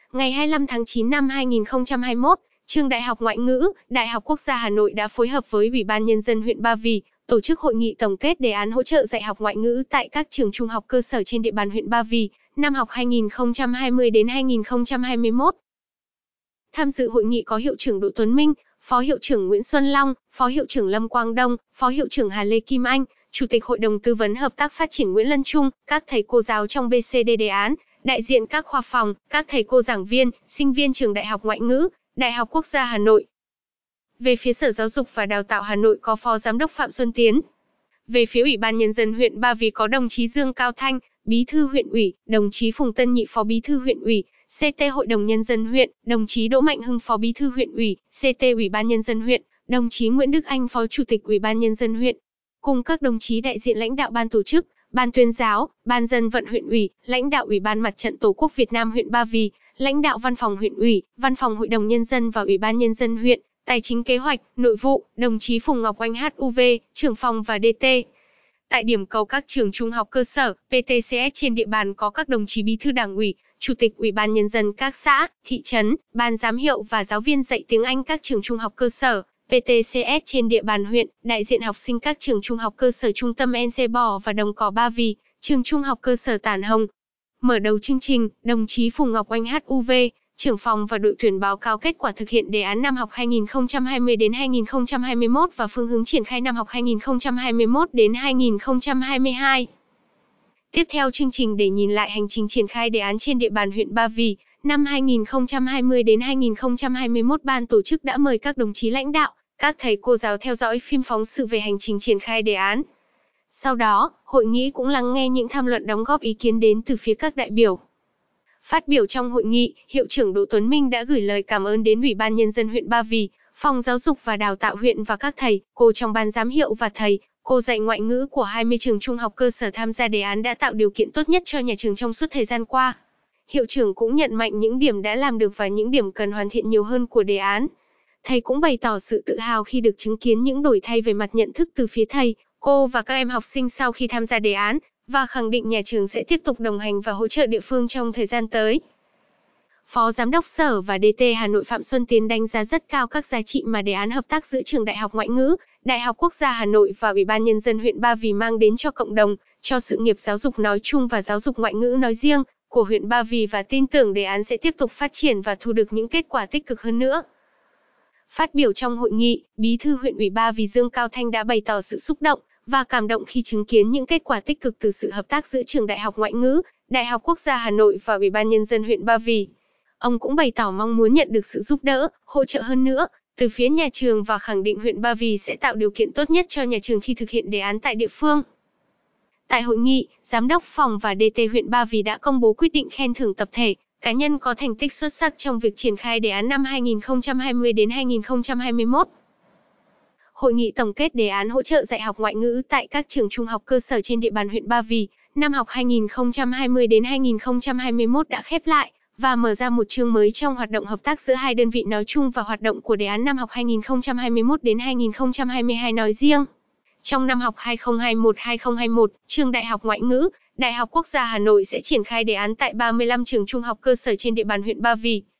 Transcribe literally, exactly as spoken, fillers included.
Ngày hai mươi lăm tháng chín năm hai nghìn không trăm hai mươi mốt, Trường Đại học Ngoại ngữ, Đại học Quốc gia Hà Nội đã phối hợp với Ủy ban Nhân dân huyện Ba Vì, tổ chức hội nghị tổng kết đề án hỗ trợ dạy học ngoại ngữ tại các trường trung học cơ sở trên địa bàn huyện Ba Vì, năm học hai nghìn không trăm hai mươi đến hai nghìn không trăm hai mươi mốt. Tham dự hội nghị có Hiệu trưởng Đỗ Tuấn Minh, Phó Hiệu trưởng Nguyễn Xuân Long, Phó Hiệu trưởng Lâm Quang Đông, Phó Hiệu trưởng Hà Lê Kim Anh, Chủ tịch Hội đồng Tư vấn Hợp tác Phát triển Nguyễn Lân Trung, các thầy cô giáo trong bê xê đê đề án, đại diện các khoa phòng, các thầy cô giảng viên, sinh viên Trường Đại học Ngoại ngữ, Đại học Quốc gia Hà Nội. Về phía Sở Giáo dục và Đào tạo Hà Nội có Phó Giám đốc Phạm Xuân Tiến. Về phía Ủy ban Nhân dân huyện Ba Vì có đồng chí Dương Cao Thanh, Bí thư huyện ủy, đồng chí Phùng Tân Nhị Phó Bí thư huyện ủy, xê tê Hội đồng Nhân dân huyện, đồng chí Đỗ Mạnh Hưng Phó Bí thư huyện ủy, xê tê Ủy ban Nhân dân huyện, đồng chí Nguyễn Đức Anh Phó Chủ tịch Ủy ban Nhân dân huyện, cùng các đồng chí đại diện lãnh đạo ban tổ chức, ban tuyên giáo, ban dân vận huyện ủy, lãnh đạo Ủy ban Mặt trận Tổ quốc Việt Nam huyện Ba Vì, lãnh đạo Văn phòng huyện ủy, Văn phòng Hội đồng Nhân dân và Ủy ban Nhân dân huyện, Tài chính Kế hoạch, Nội vụ, đồng chí Phùng Ngọc Oanh hát u vê, trưởng phòng và đê tê. Tại điểm cầu các trường trung học cơ sở, pê tê xê ét trên địa bàn có các đồng chí Bí thư Đảng ủy, Chủ tịch Ủy ban Nhân dân các xã, thị trấn, ban giám hiệu và giáo viên dạy tiếng Anh các trường trung học cơ sở, pê tê xê ét trên địa bàn huyện, đại diện học sinh các trường trung học cơ sở trung tâm en xê Bò và Đồng Cỏ Ba Vì, trường trung học cơ sở Tản Hồng. Mở đầu chương trình, đồng chí Phùng Ngọc Oanh hát u vê, trưởng phòng và đội tuyển báo cáo kết quả thực hiện đề án năm học hai nghìn không trăm hai mươi đến hai nghìn không trăm hai mươi mốt và phương hướng triển khai năm học hai nghìn không trăm hai mươi mốt đến hai nghìn không trăm hai mươi hai. Tiếp theo chương trình để nhìn lại hành trình triển khai đề án trên địa bàn huyện Ba Vì, năm hai nghìn không trăm hai mươi đến hai nghìn không trăm hai mươi mốt ban tổ chức đã mời các đồng chí lãnh đạo, các thầy cô giáo theo dõi phim phóng sự về hành trình triển khai đề án. Sau đó, hội nghị cũng lắng nghe những tham luận đóng góp ý kiến đến từ phía các đại biểu. Phát biểu trong hội nghị, Hiệu trưởng Đỗ Tuấn Minh đã gửi lời cảm ơn đến Ủy ban Nhân dân huyện Ba Vì, Phòng Giáo dục và Đào tạo huyện và các thầy, cô trong ban giám hiệu và thầy, cô dạy ngoại ngữ của hai mươi trường trung học cơ sở tham gia đề án đã tạo điều kiện tốt nhất cho nhà trường trong suốt thời gian qua. Hiệu trưởng cũng nhận mạnh những điểm đã làm được và những điểm cần hoàn thiện nhiều hơn của đề án. Thầy cũng bày tỏ sự tự hào khi được chứng kiến những đổi thay về mặt nhận thức từ phía thầy, cô và các em học sinh sau khi tham gia đề án, và khẳng định nhà trường sẽ tiếp tục đồng hành và hỗ trợ địa phương trong thời gian tới. Phó Giám đốc Sở và đê tê Hà Nội Phạm Xuân Tiến đánh giá rất cao các giá trị mà đề án hợp tác giữa Trường Đại học Ngoại ngữ, Đại học Quốc gia Hà Nội và Ủy ban Nhân dân huyện Ba Vì mang đến cho cộng đồng, cho sự nghiệp giáo dục nói chung và giáo dục ngoại ngữ nói riêng, của huyện Ba Vì và tin tưởng đề án sẽ tiếp tục phát triển và thu được những kết quả tích cực hơn nữa. Phát biểu trong hội nghị, Bí thư huyện ủy Ba Vì Dương Cao Thanh đã bày tỏ sự xúc động và cảm động khi chứng kiến những kết quả tích cực từ sự hợp tác giữa Trường Đại học Ngoại ngữ, Đại học Quốc gia Hà Nội và Ủy ban Nhân dân huyện Ba Vì. Ông cũng bày tỏ mong muốn nhận được sự giúp đỡ, hỗ trợ hơn nữa, từ phía nhà trường và khẳng định huyện Ba Vì sẽ tạo điều kiện tốt nhất cho nhà trường khi thực hiện đề án tại địa phương. Tại hội nghị, Giám đốc Phòng và đê tê huyện Ba Vì đã công bố quyết định khen thưởng tập thể, cá nhân có thành tích xuất sắc trong việc triển khai đề án năm hai nghìn không trăm hai mươi đến hai nghìn không trăm hai mươi mốt. Hội nghị tổng kết đề án hỗ trợ dạy học ngoại ngữ tại các trường trung học cơ sở trên địa bàn huyện Ba Vì, năm học hai nghìn không trăm hai mươi đến hai nghìn không trăm hai mươi mốt đã khép lại và mở ra một chương mới trong hoạt động hợp tác giữa hai đơn vị nói chung và hoạt động của đề án năm học hai nghìn không trăm hai mươi mốt đến hai nghìn không trăm hai mươi hai nói riêng. Trong năm học hai nghìn không trăm hai mươi mốt hai nghìn không trăm hai mươi mốt, Trường Đại học Ngoại ngữ, Đại học Quốc gia Hà Nội sẽ triển khai đề án tại ba mươi lăm trường trung học cơ sở trên địa bàn huyện Ba Vì.